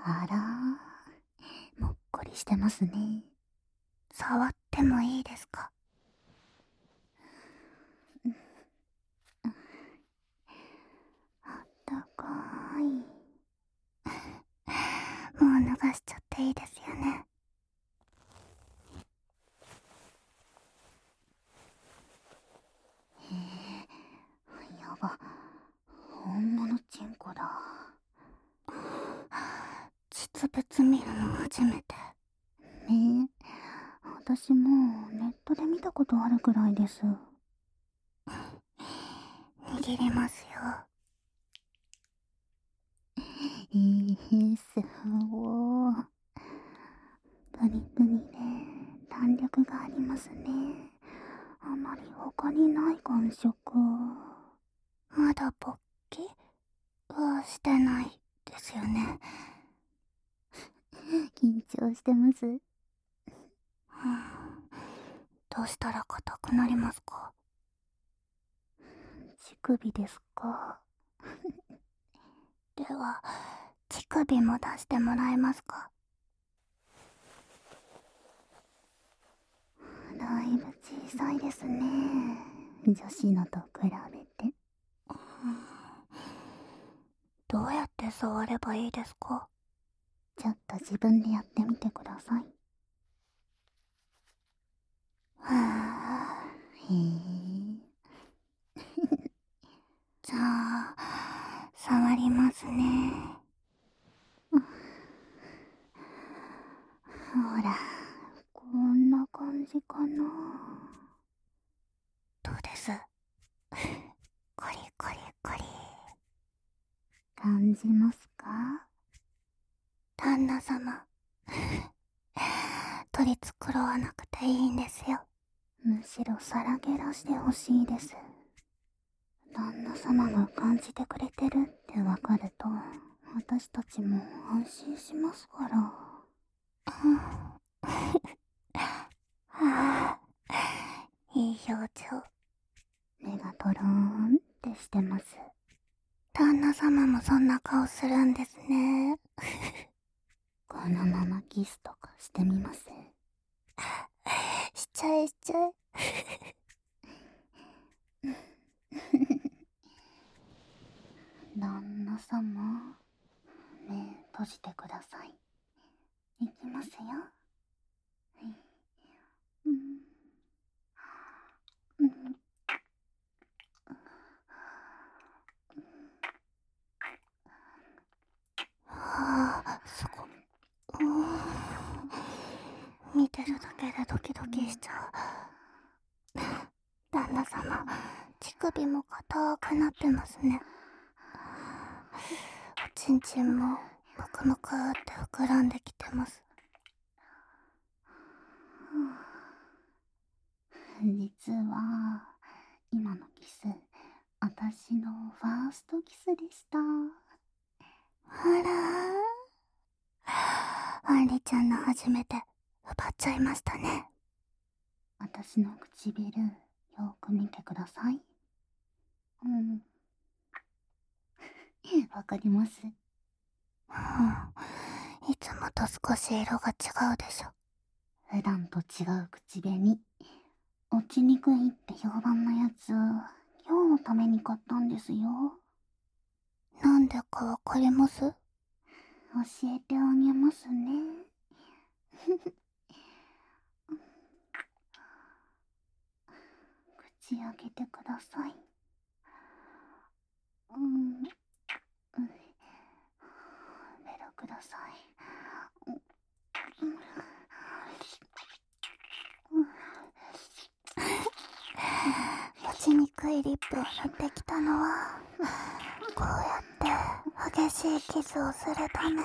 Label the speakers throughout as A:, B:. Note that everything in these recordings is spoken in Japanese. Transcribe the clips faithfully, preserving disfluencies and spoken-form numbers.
A: あらー、もっこりしてますね。触ってもいいですか？あったかーい。もう脱がしちゃっていいですよね。へえ、やば、本物チンコだ。実物見るの初めて。ねえ、私もネットで見たことあるくらいです。握りますよ。えー、すごー。プニプニで弾力がありますね。あまり他にない感触。まだ勃起はしてないですよね。緊張してます。どうしたら硬くなりますか？乳首ですか？では、乳首も出してもらえますか？だいぶ小さいですね。女子のと比べて。どうやって触ればいいですか？ちょっと自分でやってみてください。はぁ、へえ。じゃあ、触りますね。ほら、こんな感じかな。どうです？コリコリコリ。感じますか？旦那様。取り繕わなくていいんですよ。むしろさらけ出してほしいです。旦那様が感じてくれてるってわかると、私たちも安心しますから。はあ、いい表情。目がトローンってしてます。旦那様もそんな顔するんですね。このままキスとかしてみます？しちゃえしちゃえ。旦那様、目閉じてください。いきますよ。うん、うん、はあ、すごい。見てるだけでドキドキしちゃう。旦那様、乳首も硬くなってますね。おちんちんもむくむくって膨らんできてます。実は今のキス、私のファーストキスでした。あらー、アンリちゃんの初めて奪っちゃいましたね。私の唇よく見てください。うん、わかります。うん、いつもと少し色が違うでしょ。普段と違う口紅、落ちにくいって評判のやつ、今日のために買ったんですよ。なんでかわかります？教えてあげますね。口開けてください。うん、ベロください。落ちにくいリップを塗ってきたのは、こうやって激しいキスをするため。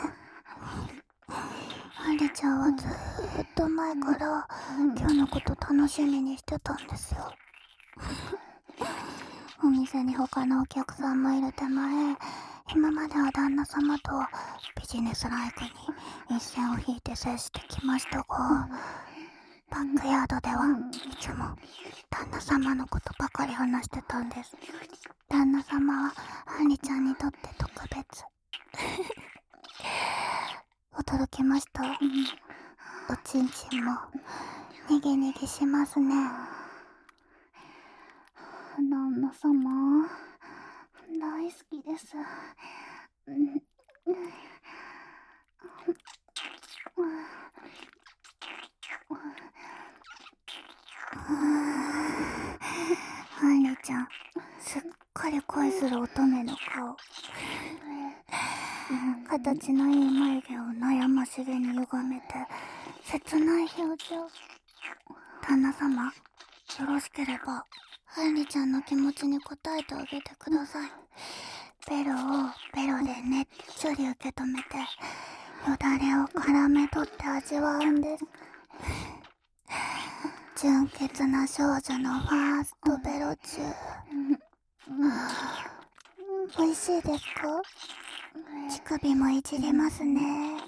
A: アリちゃんはずーっと前から今日のこと楽しみにしてたんですよ。お店に他のお客さんもいる手前、今までは旦那様とビジネスライクに一線を引いて接してきましたが、バックヤードではいつも旦那様のことばかり話してたんです。旦那様はアンリちゃんにとって特別。 驚きました。おちんちんもにぎにぎしますね。旦那様、大好きです。ハンリちゃん、すっかり恋する乙女の顔。形のいい眉毛を悩ましげに歪めて切ない表情。旦那様、よろしければハンリちゃんの気持ちに応えてあげてください。ベロをベロでねっちょり受け止めて、よだれを絡め取って味わうんです。純潔な少女のファーストベロチュー。美味しいですか？乳首もいじれますね。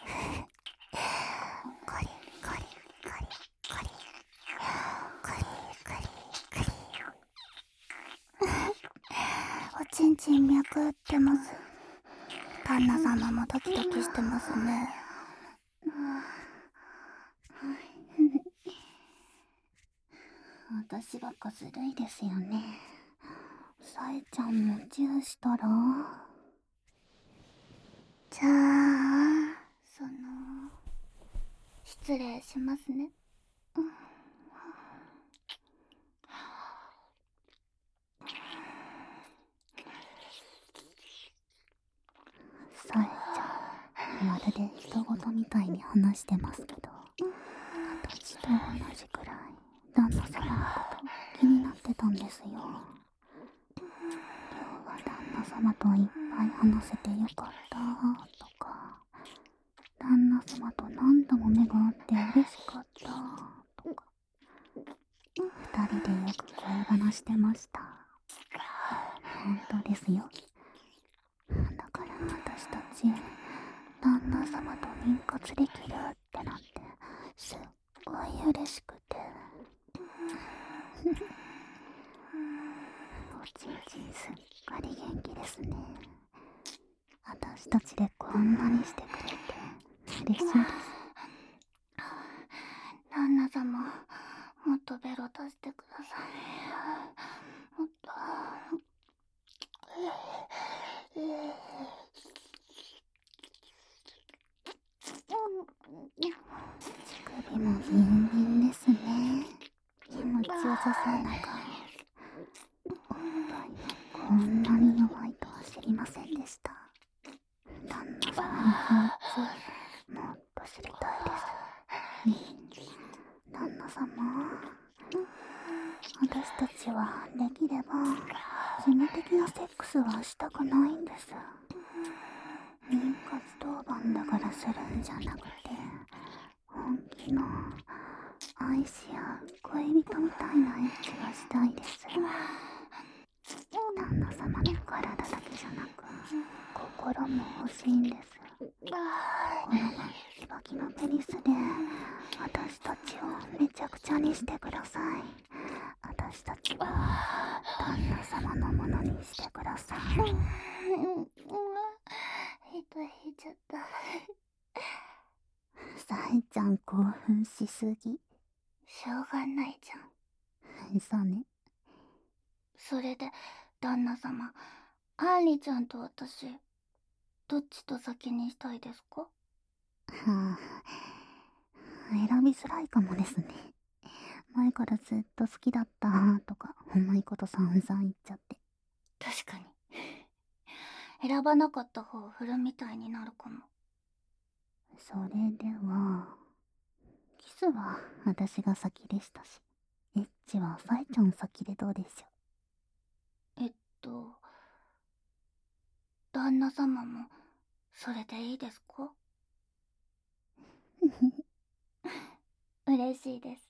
A: コリコリコリコリコリコリコリ。おちんちん脈打ってます。旦那様もドキドキしてますね。私ばっかずるいですよね。さえちゃんもチューしたら？じゃあ、その、失礼しますね。さえちゃん、まるで人事みたいに話してますけど、私と同じくらい旦那様のこと気になってたんですよ。今日は旦那様といっぱい話せてよかったとか、旦那様と何度も目が合って嬉しかったとか、二人でよく恋話してました。本当ですよ。だから私たち旦那様と妊活できるってなってすっごい嬉しくて。おちんちんすっかり元気ですね。私たちでこんなにしてくれて嬉しいです。旦那様、もっとベロ出してください。もっと。乳首もビンビンですね。気持ちよさそうな顔。おっぱいもこんなに弱いとは知りませんでした。旦那様の秘密、もっと知りたいです。旦那様、私たちはできれば事務的なセックスはしたくないんです。妊活当番だからするんじゃなくて、本気の愛し合う恋人みたいなエッチがしたいです。旦那様の体だけじゃなく心も欲しいんです。このバキバキのペニスで私たちをめちゃくちゃにしてください。私たちを旦那様のものにしてください。糸引いちゃった。さえちゃん興奮しすぎ。しょうがないじゃん。そうね。それで旦那様、アンリちゃんと私どっちと先にしたいですか？はあ、選びづらいかもですね。前からずっと好きだったとかうまいことさんざん言っちゃって。確かに選ばなかった方を振るみたいになるかも。それではキスは私が先でしたし、エッチはさえちゃん先でどうでしょう？えっと旦那様もそれでいいですか？嬉しいです。